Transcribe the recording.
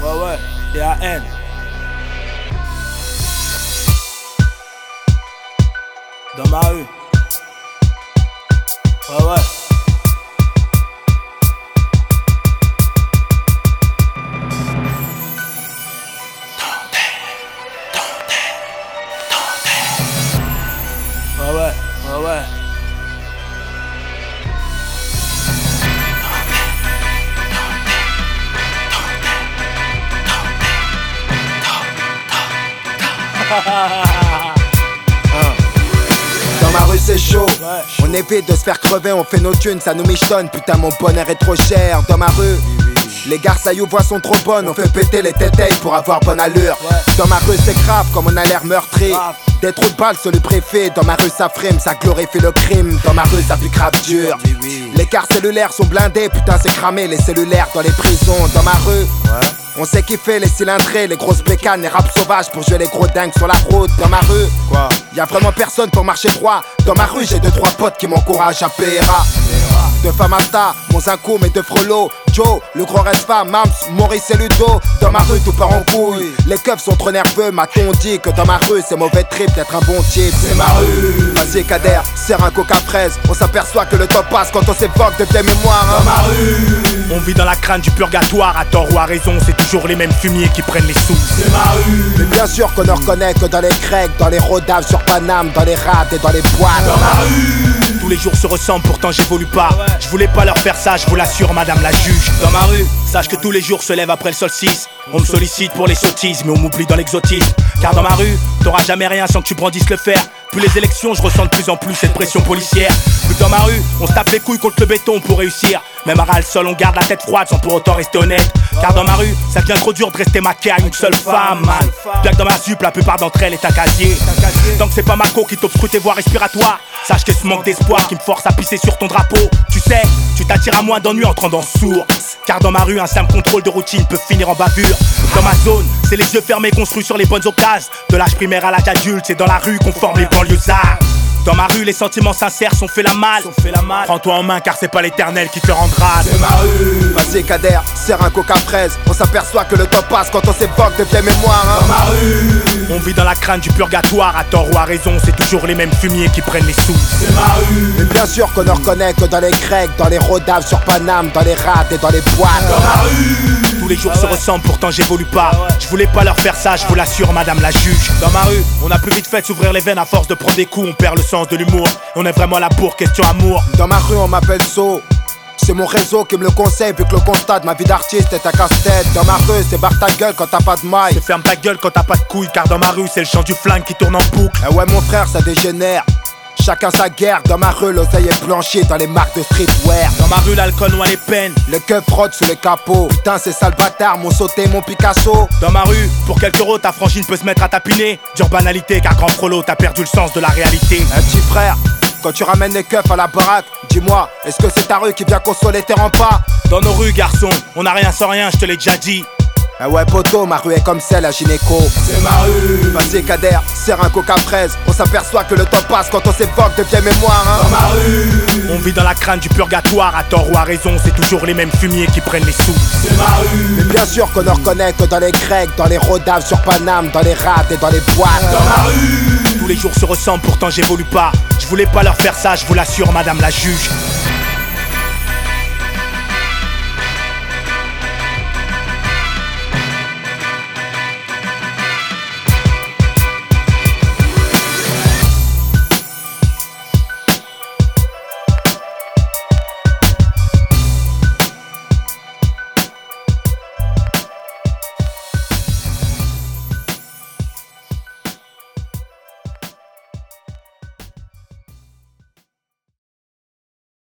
ouais, T-A-N. Dans ma rue. Ouais. Ouais. Dans ma rue c'est chaud, on évite de se faire crever, on fait nos thunes, ça nous michonne. Putain mon bonheur est trop cher. Dans ma rue, les garçailloux voix sont trop bonnes, on fait péter les tétailles pour avoir bonne allure. Dans ma rue c'est grave comme on a l'air meurtri. Des trous de balles sur le préfet. Dans ma rue ça frime, ça glorifie le crime. Dans ma rue ça pique grave dur. Les cartes cellulaires sont blindés, putain c'est cramé les cellulaires dans les prisons. Dans ma rue, on sait kiffer les cylindrés, les grosses bécanes, les raps sauvages pour jouer les gros dingues sur la route. Dans ma rue, y'a vraiment personne pour marcher droit. Dans ma rue j'ai 2-3 potes qui m'encouragent à PRA. De Famasta, mon Zincoum et de Frollo, Joe, le gros Respa, Mams, Maurice et Ludo. Dans ma rue tout part en couille, les keufs sont trop nerveux. M'a-t-on dit que dans ma rue c'est mauvais trip d'être un bon type. C'est ma rue. Vas-y Kader, serre un coca fraise. On s'aperçoit que le temps passe quand on s'évoque de tes mémoires. Dans ma rue, on vit dans la crainte du purgatoire. À tort ou à raison, c'est toujours les mêmes fumiers qui prennent les sous. C'est ma rue. Mais bien sûr qu'on ne reconnaît que dans les grecs, dans les rodaves sur Paname, dans les rats et dans les boîtes. Dans ma rue, tous les jours se ressemblent, pourtant j'évolue pas. Je voulais pas leur faire ça, je vous l'assure, madame la juge. Dans ma rue, sache que tous les jours se lèvent après le solstice. On me sollicite pour les sottises, mais on m'oublie dans l'exotisme. Car dans ma rue, t'auras jamais rien sans que tu brandisses le fer. Plus les élections, je ressens de plus en plus cette pression policière. Plus dans ma rue, on se tape les couilles contre le béton pour réussir. Même à ras le sol, on garde la tête froide sans pour autant rester honnête. Car dans ma rue, ça devient trop dur de rester maqué à une seule femme, man. Bien que dans ma zup, la plupart d'entre elles est un casier. Tant que c'est pas ma co qui t'obstrue tes voies respiratoires, sache que ce manque d'espoir qui me force à pisser sur ton drapeau. Tu sais, tu t'attires à moins d'ennuis en te rendant sourd. Car dans ma rue, un simple contrôle de routine peut finir en bavure. Dans ma zone, c'est les yeux fermés construits sur les bonnes occasions. De l'âge primaire à l'âge adulte, c'est dans la rue qu'on forme les banlieusards. Dans ma rue, les sentiments sincères sont fait la malle. Prends-toi en main car c'est pas l'éternel qui te rendra. C'est ma rue. Vas-y Kader, serre un coca fraise. On s'aperçoit que le temps passe quand on s'évoque de tes mémoires. Dans ma rue, on vit dans la crainte du purgatoire. À tort ou à raison, c'est toujours les mêmes fumiers qui prennent les sous. C'est ma rue. Mais bien sûr qu'on ne reconnaît que dans les grecs, dans les rodaves sur Paname, dans les rats et dans les boîtes. Dans ma rue, tous les jours se ressemblent, pourtant j'évolue pas. Je voulais pas leur faire ça, je vous l'assure, madame la juge. Dans ma rue, on a plus vite fait de s'ouvrir les veines à force de prendre des coups. On perd le sens de l'humour. On est vraiment là pour question amour. Dans ma rue, on m'appelle So. C'est mon réseau qui me le conseille vu que le constat de ma vie d'artiste est un casse-tête. Dans ma rue, c'est barre ta gueule quand t'as pas de maille. C'est ferme ta gueule quand t'as pas de couilles. Car dans ma rue, c'est le chant du flingue qui tourne en boucle. Eh ouais mon frère, ça dégénère. Chacun sa guerre, dans ma rue l'oseille est blanchi dans les marques de streetwear. Dans ma rue l'alcool noie les peines. Le keuf frotte sous le capot. Putain c'est sale bâtard, mon sauté, mon Picasso. Dans ma rue, pour quelques euros ta frangine peut se mettre à tapiner. Dure banalité car grand frollo t'as perdu le sens de la réalité. Un petit frère, quand tu ramènes les keufs à la baraque, dis-moi, est-ce que c'est ta rue qui vient consoler tes remparts? Dans nos rues garçon, on a rien sans rien, je te l'ai déjà dit. Ah ouais poto, ma rue est comme celle à gynéco. C'est ma rue. Vas-y Kader, serre un coca fraise. On s'aperçoit que le temps passe quand on s'évoque de vieilles mémoires. Dans ma rue, on vit dans la crainte du purgatoire. À tort ou à raison, c'est toujours les mêmes fumiers qui prennent les sous. C'est ma rue. Mais bien sûr qu'on ne reconnaît que dans les grecs, dans les rodaves sur Paname, dans les rats et dans les boîtes. Dans ma rue, tous les jours se ressemblent, pourtant j'évolue pas. Je voulais pas leur faire ça, je vous l'assure, madame la juge.